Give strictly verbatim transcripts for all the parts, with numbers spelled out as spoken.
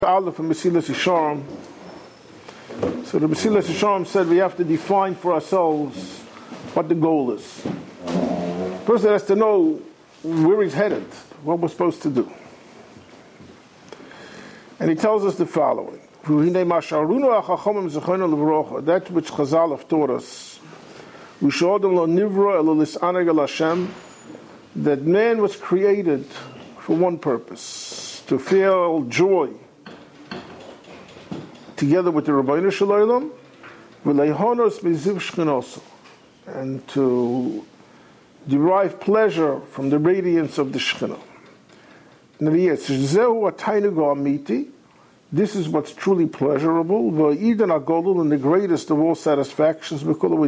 Aleph and Mesilas Yesharim. So the Mesilas Yesharim said we have to define for ourselves what the goal is. The person has to know where he's headed, what we're supposed to do. And he tells us the following. That which Chazal have taught us, that man was created for one purpose, to feel joy together with the Rabbeinu Shalom, and to derive pleasure from the radiance of the Shekhinah. This is what's truly pleasurable, and the greatest of all satisfactions,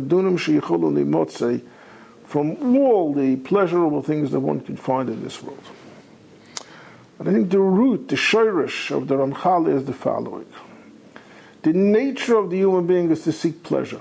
from all the pleasurable things that one can find in this world. And I think the root, the shirish of the Ramchal is the following. The nature of the human being is to seek pleasure.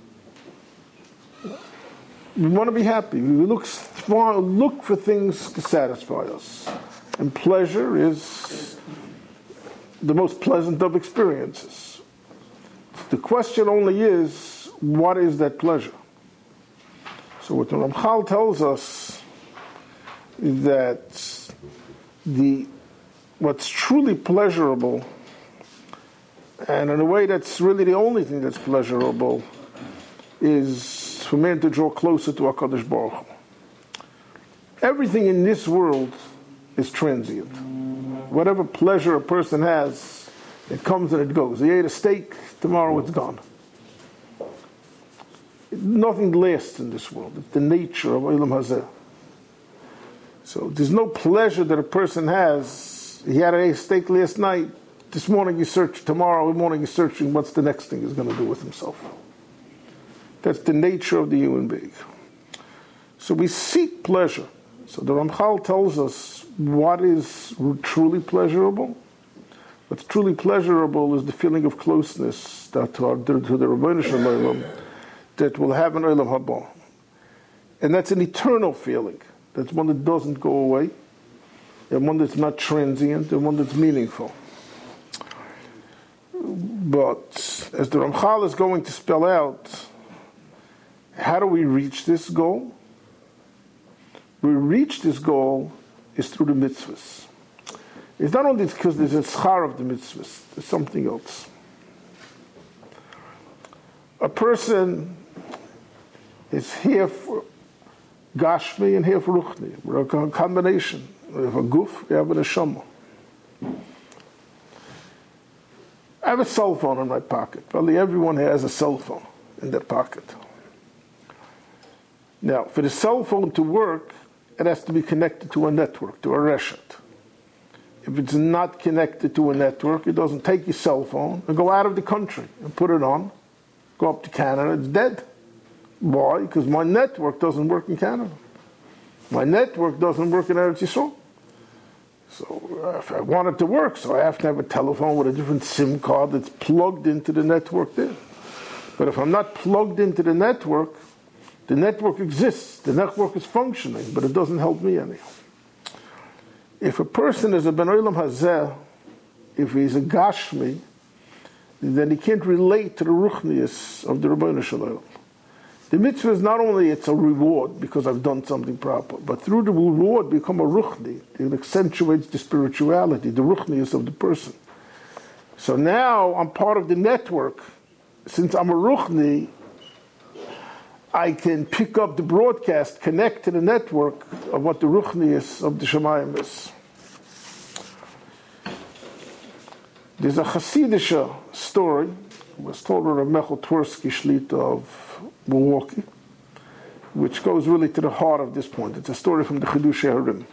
We want to be happy. We look, look for things to satisfy us. And pleasure is the most pleasant of experiences. The question only is, what is that pleasure? So what the Ramchal tells us is that the what's truly pleasurable, and in a way that's really the only thing that's pleasurable, is for man to draw closer to HaKadosh Baruch Hu. Everything in this world is transient. Whatever pleasure a person has, it comes and it goes. He ate a steak, tomorrow it's gone. Nothing lasts in this world. It's the nature of Olam Hazeh. So there's no pleasure that a person has. He had a steak last night. This morning you search, tomorrow morning you're searching what's the next thing he's going to do with himself. That's the nature of the human being. So we seek pleasure. So the Ramchal tells us what is truly pleasurable. What's truly pleasurable is the feeling of closeness that to, our, to the Rabbeinu Shalom that will have an Olam Haba. And that's an eternal feeling. That's one that doesn't go away, and one that's not transient, and one that's meaningful. But as the Ramchal is going to spell out, how do we reach this goal? We reach this goal is through the mitzvahs. It's not only because there's a schar of the mitzvahs, there's something else. A person is here for Gashmi and here for Ruchni. We're a combination. We have a guf, we have a neshama. I have a cell phone in my pocket. Probably everyone here has a cell phone in their pocket. Now, for the cell phone to work, it has to be connected to a network, to a reshet. If it's not connected to a network, it doesn't take your cell phone and go out of the country and put it on, go up to Canada, it's dead. Why? Because my network doesn't work in Canada. My network doesn't work in Eretz Yisrael. So if I want it to work, so I have to have a telephone with a different SIM card that's plugged into the network there. But if I'm not plugged into the network, the network exists, the network is functioning, but it doesn't help me anyhow. If a person is a Ben Olam Hazeh, if he's a Gashmi, then he can't relate to the Ruchnius of the Rabbeinu Shalom. The mitzvah is not only it's a reward because I've done something proper, but through the reward become a ruchni. It accentuates the spirituality, the ruchnius of the person. So now I'm part of the network. Since I'm a ruchni, I can pick up the broadcast, connect to the network of what the ruchnius of the Shemayim is. There's a Hasidic story. It was told by Rav Mechel Twersky Shlita of Milwaukee, which goes really to the heart of this point. It's a story from the Chiddushei Harim.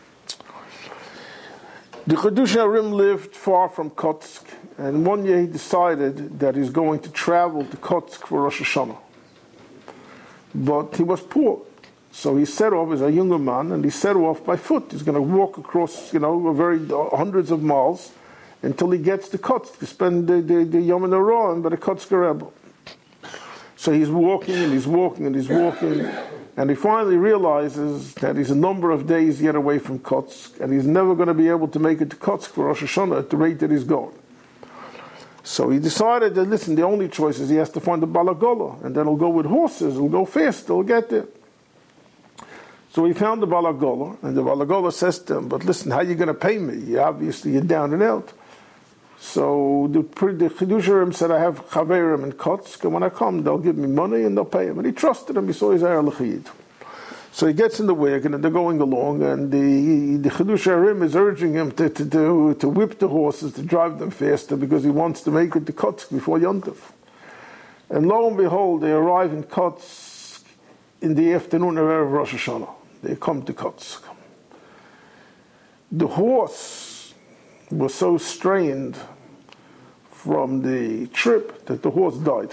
The Chiddushei Harim lived far from Kotsk, and one year he decided that he's going to travel to Kotsk for Rosh Hashanah. But he was poor, so he set off as a younger man, and he set off by foot. He's going to walk across, you know, a very uh, hundreds of miles until he gets to Kotsk to spend the, the, the Yom HaNorah by the Kotsk Rebbe. So he's walking and he's walking and he's walking And he finally realizes that he's a number of days yet away from Kotsk, and he's never going to be able to make it to Kotsk for Rosh Hashanah at the rate that he's going. So he decided that, listen, the only choice is he has to find a Balagola, and then he'll go with horses, he'll go fast, he'll get there. So he found the Balagola, and the Balagola says to him, but listen, how are you going to pay me? You obviously, you're down and out. So the, the Chidushim said, I have Chaverim in Kotsk, and when I come, they'll give me money and they'll pay him. And he trusted him, he saw his Eir L'Chiyid. So he gets in the wagon, and they're going along, and the, the Chidushim is urging him to, to, to, to whip the horses, to drive them faster, because he wants to make it to Kotsk before Yontif. And lo and behold, they arrive in Kotsk in the afternoon of Erev Rosh Hashanah. They come to Kotsk. The horse was so strained from the trip that the horse died.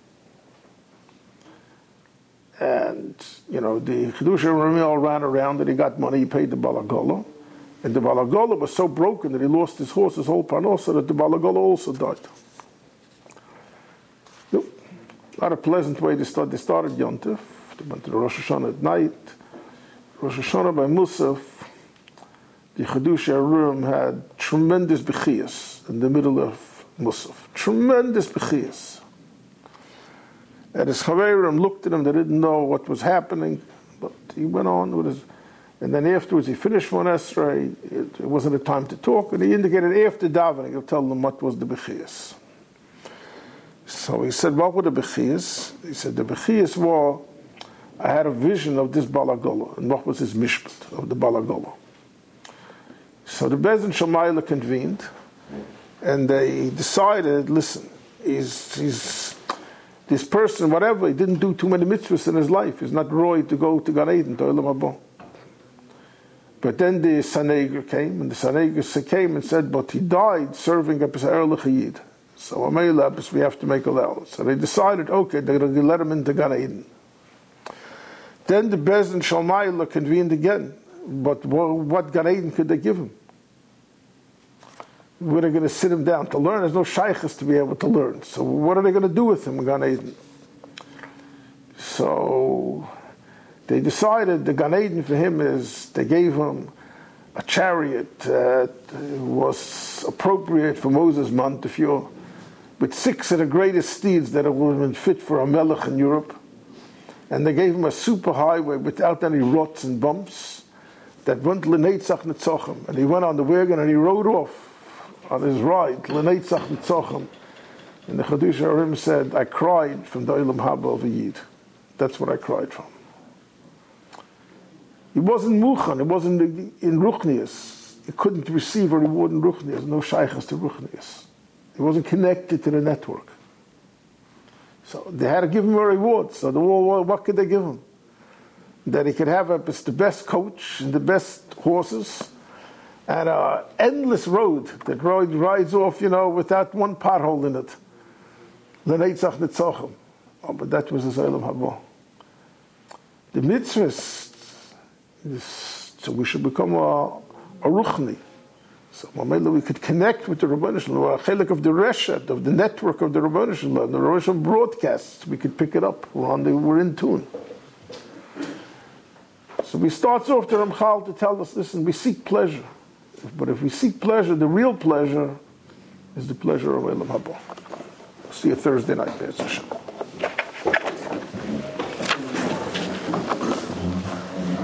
And, you know, the Chidushei Ramil ran around and he got money, he paid the Balagola. And the Balagola was so broken that he lost his horse, his whole parnosa, that the Balagola also died. Yep. Not a pleasant way to start. They started Yontif. They went to the Rosh Hashanah at night. Rosh Hashanah by Musaf, the Chidushei Arum had tremendous bechiyas in the middle of Musaf. Tremendous bechiyas. And his Chaverim looked at him, they didn't know what was happening, but he went on with his, and then afterwards he finished one Esrei, it, it wasn't a time to talk, and he indicated after davening, he'll tell them what was the bechiyas. So he said, what were the bechiyas? He said, the bechiyas were, I had a vision of this Balagola, and what was his mishpat of the Balagola. So the Beis Din Shamayla convened, and they decided, listen, he's, he's this person, whatever, he didn't do too many mitzvahs in his life. He's not roy to go to Gan Eden, to Olam Haba. But then the Sanhedrin came, and the Sanhedrin came and said, but he died serving a Eir L'Chiyid. So Ameilabis, we have to make allowance. So they decided, okay, they're going to let him into Gan Eden. Then the Beis Din Shamayla convened again. But what Gan Eden could they give him? Were they going to sit him down to learn? There's no shaykhs to be able to learn. So what are they going to do with him in Gan Eden? So they decided the Gan Eden for him is, they gave him a chariot that was appropriate for Moses' Montefiore, with six of the greatest steeds that would have been fit for a melech in Europe. And they gave him a super highway without any ruts and bumps that went L'Neitzach Netzochem. And he went on the wagon and he rode off on his ride, L'Neitzach Netzochem. And the Chidushei Arum said, I cried from the Olam Haba of a Yid. That's what I cried from. He wasn't Muchan, he wasn't in Ruchnius. He couldn't receive a reward in Ruchnius, no shaykhs to Ruchnius. He wasn't connected to the network. So they had to give him a reward. So the, what, what could they give him? That he could have a, the best coach and the best horses and an endless road that road rides off, you know, without one pothole in it. L'Neitzach Netzochem. Oh, but that was his Olam Haba. The mitzvahs, is, so we should become a, a Ruchni. So we could connect with the Ribbono Shel Olam, a chelik of the reshet, of the network of the Ribbono Shel Olam, the Ribbono Shel Olam broadcasts. We could pick it up. We're, on the, we're in tune. So we starts off the Ramchal to tell us, listen, we seek pleasure. But if we seek pleasure, the real pleasure is the pleasure of Olam Haba. See you Thursday night, Be'ez Hashem.